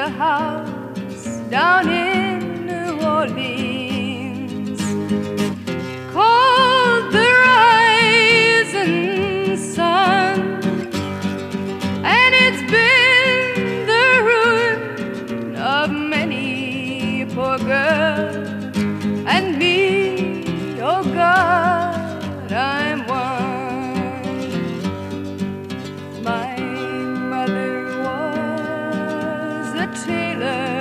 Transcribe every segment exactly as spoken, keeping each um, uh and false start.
a house down in New Orleans, called the Rising Sun, and it's been the ruin of many a poor girl and me. Oh God, I'm one. My mother was a tailor,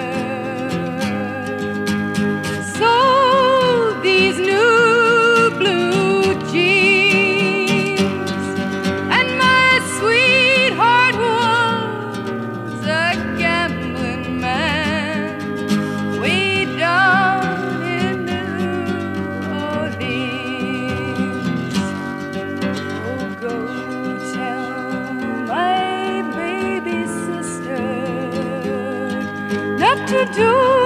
sold these new blue jeans, and my sweetheart was a gambling man way down in New Orleans. Oh, go tell my baby sister not to do